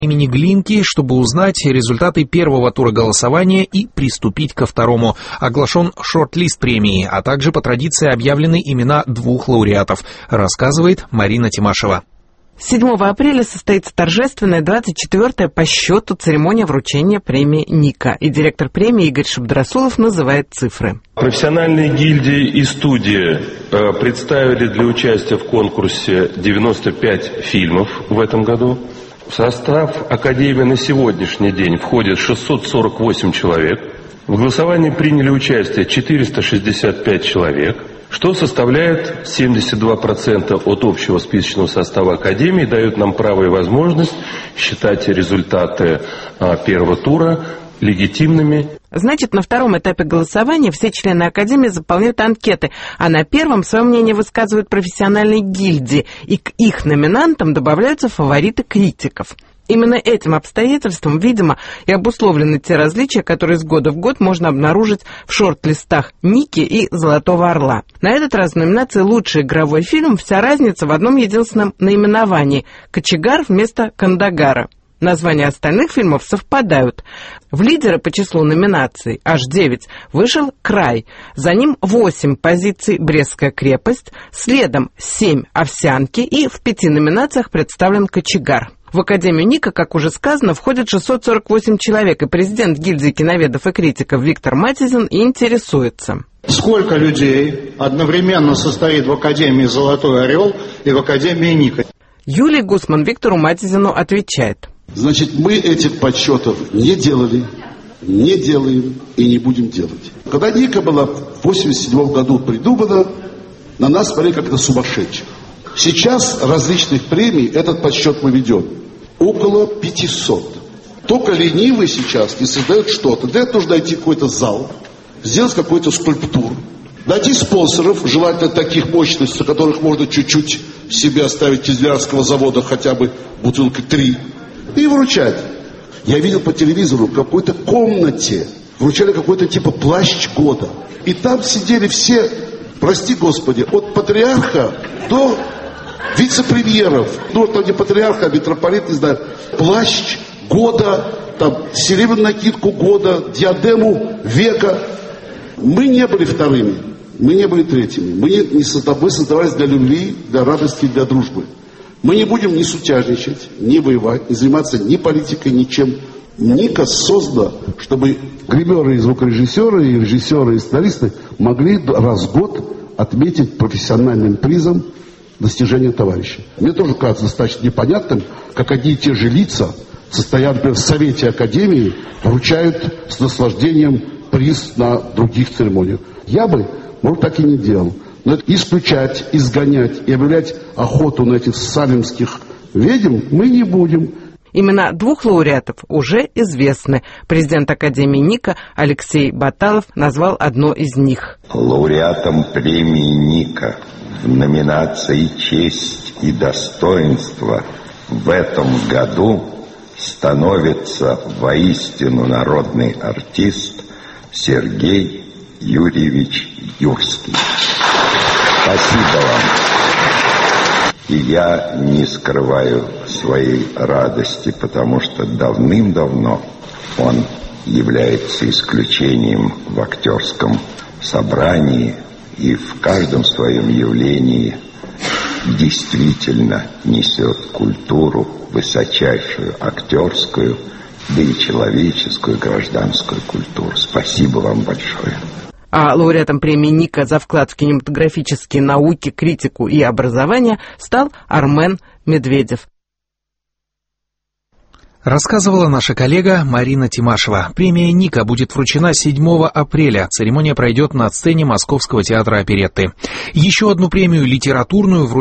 имени Глинки, чтобы узнать результаты первого тура голосования и приступить ко второму. Оглашен шорт-лист премии, а также по традиции объявлены имена 2 лауреатов, рассказывает Марина Тимашева. 7 апреля состоится торжественная 24-я по счету церемония вручения премии «Ника». И директор премии Игорь Шабдрасулов называет цифры. Профессиональные гильдии и студии представили для участия в конкурсе 95 фильмов в этом году. В состав Академии на сегодняшний день входит 648 человек. В голосовании приняли участие 465 человек, что составляет 72% от общего списочного состава Академии, дает нам право и возможность считать результаты первого тура легитимными. Значит, на втором этапе голосования все члены Академии заполняют анкеты, а на первом свое мнение высказывают профессиональные гильдии, и к их номинантам добавляются фавориты критиков. Именно этим обстоятельством, видимо, и обусловлены те различия, которые с года в год можно обнаружить в шорт-листах «Ники» и «Золотого орла». На этот раз в номинации «Лучший игровой фильм» вся разница в одном единственном наименовании – «Кочегар» вместо «Кандагара». Названия остальных фильмов совпадают. В лидеры по числу номинаций, аж 9, вышел «Край». За ним 8 позиций «Брестская крепость», следом 7 «Овсянки» и в 5 номинациях представлен «Кочегар». В Академию Ника, как уже сказано, входит 648 человек, и президент гильдии киноведов и критиков Виктор Матизин интересуется. Сколько людей одновременно состоит в Академии «Золотой орел» и в Академии Ника? Юлий Гусман Виктору Матизину отвечает. Значит, мы этих подсчетов не делали, не делаем и не будем делать. Когда Ника была в 1987 году придумана, на нас смотрели как на сумасшедших. Сейчас различных премий этот подсчет мы ведем. Около 500. Только ленивый сейчас не создает что-то. Для этого нужно найти какой-то зал, сделать какую-то скульптуру, найти спонсоров, желательно таких мощностей, которых можно чуть-чуть себе оставить из Вязовского завода, хотя бы бутылки 3, и вручать. Я видел по телевизору в какой-то комнате вручали какой-то типа плащ года. И там сидели все, прости господи, от патриарха до вице-премьеров. Ну, там не патриарха, а митрополит, не знаю. Плащ года, там, серебряную накидку года, диадему века. Мы не были вторыми, мы не были третьими. Мы создавались для любви, для радости, для дружбы. Мы не будем ни сутяжничать, ни воевать, ни заниматься ни политикой, ничем. Ника создана, чтобы гримеры и звукорежиссеры, и режиссеры, и сценаристы могли раз в год отметить профессиональным призом достижения товарища. Мне тоже кажется достаточно непонятным, как одни и те же лица, состоя, например, в Совете Академии, вручают с наслаждением приз на других церемониях. Я бы, может, так и не делал. Но исключать, изгонять и объявлять охоту на этих салемских ведьм мы не будем. Имена 2 лауреатов уже известны. Президент Академии Ника Алексей Баталов назвал одно из них. Лауреатом премии Ника в номинации «Честь и достоинство» в этом году становится воистину народный артист Сергей Юрьевич Юрский. Спасибо вам. И я не скрываю своей радости, потому что давным-давно он является исключением в актерском собрании и в каждом своем явлении действительно несет культуру, высочайшую актерскую, да и человеческую, гражданскую культуру. Спасибо вам большое. А лауреатом премии Ника за вклад в кинематографические науки, критику и образование стал Армен Медведев. Рассказывала наша коллега Марина Тимашева. Премия «Ника» будет вручена 7 апреля. Церемония пройдет на сцене Московского театра оперетты. Еще одну премию литературную вручат